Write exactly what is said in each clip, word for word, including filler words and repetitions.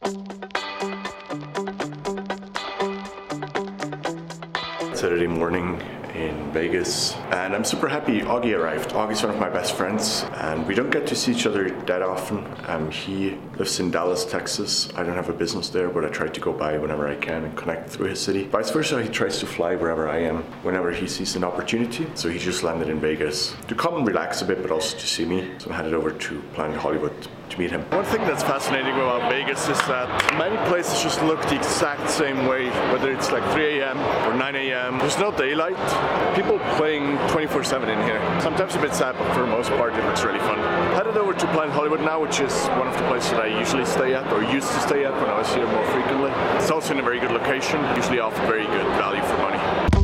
Saturday morning in Vegas, and I'm super happy Augie arrived. Augie's one of my best friends, and we don't get to see each other that often. Um, he lives in Dallas, Texas. I don't have a business there, but I try to go by whenever I can and connect through his city. Vice versa, he tries to fly wherever I am, whenever he sees an opportunity. So he just landed in Vegas to come and relax a bit, but also to see me. So I'm headed over to Planet Hollywood to meet him. One thing that's fascinating about Vegas is that many places just look the exact same way, whether it's like three a.m. or nine a.m. There's no daylight. People playing twenty-four seven in here. Sometimes a bit sad, but for the most part it looks really fun. Headed over to Planet Hollywood now, which is one of the places that I usually stay at, or used to stay at when I was here more frequently. It's also in a very good location, usually offer very good value for money.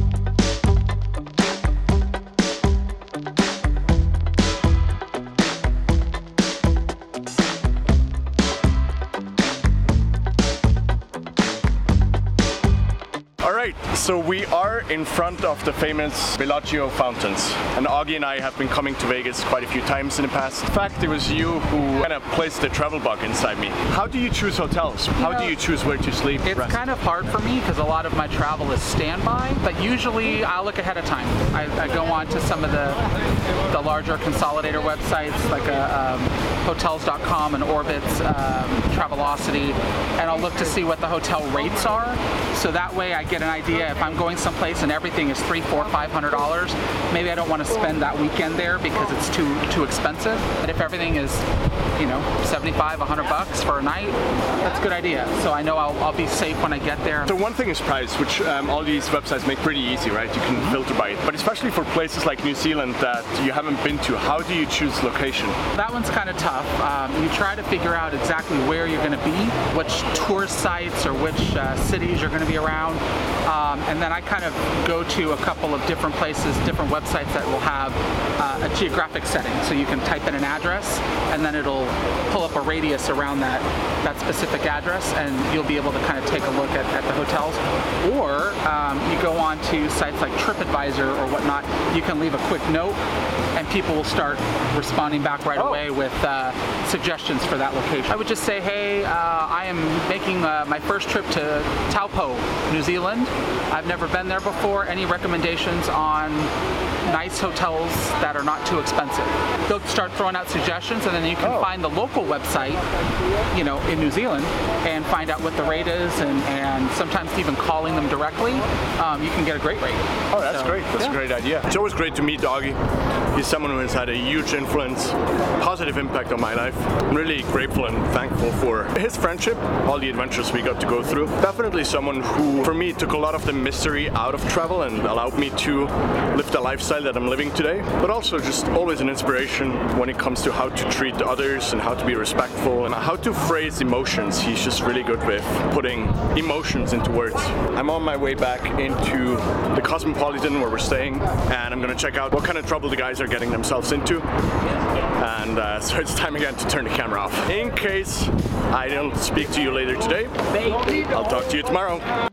So we are in front of the famous Bellagio fountains, and Augie and I have been coming to Vegas quite a few times in the past. In fact, it was you who kind of placed the travel bug inside me. How do you choose hotels? How you know, do you choose where to sleep? It's rest? kind of hard for me because a lot of my travel is standby, but usually I'll look ahead of time. I, I go on to some of the the larger consolidator websites like a, um, hotels dot com and Orbitz, um, Travelocity, and I'll look to see what the hotel rates are. So that way I get an idea if I'm going someplace and everything is three, four, five hundred dollars. Maybe I don't want to spend that weekend there because it's too too expensive. But if everything is, you know, seventy-five, a hundred bucks for a night, that's a good idea. So I know I'll, I'll be safe when I get there. So one thing is price, which um, all these websites make pretty easy, right? You can filter by it. But especially for places like New Zealand that you haven't been to, how do you choose location? That one's kind of tough. Um, you try to figure out exactly where you're going to be, which tourist sites or which uh, cities you're going to be around. Um, and then I kind of go to a couple of different places, different websites that will have uh, a geographic setting. So you can type in an address and then it'll pull up a radius around that, that specific address, and you'll be able to kind of take a look at, at the hotels. Or um, you go on to sites like TripAdvisor or whatnot, you can leave a quick note and people will start responding back right oh. away with uh, suggestions for that location. I would just say, hey, uh, I am making uh, my first trip to Taupo, New Zealand. I've never been there before. Any recommendations on nice hotels that are not too expensive? They'll start throwing out suggestions, and then you can oh. find the local website, you know, in New Zealand, and find out what the rate is, and, and sometimes even calling them directly, um, you can get a great rate. Oh, that's so, great. That's yeah. a great idea. It's always great to meet Augie. He's someone who has had a huge influence, positive impact on my life. I'm really grateful and thankful for his friendship, all the adventures we got to go through. Definitely someone who, for me, took a lot of the mystery out of travel and allowed me to live the lifestyle that I'm living today, but also just always an inspiration when it comes to how to treat others and how to be respectful and how to phrase emotions. He's just really good with putting emotions into words. I'm on my way back into the Cosmopolitan where we're staying, and I'm gonna check out what kind of trouble the guys are getting themselves into. And uh, so it's time again to turn the camera off. In case I don't speak to you later today, I'll talk to you tomorrow.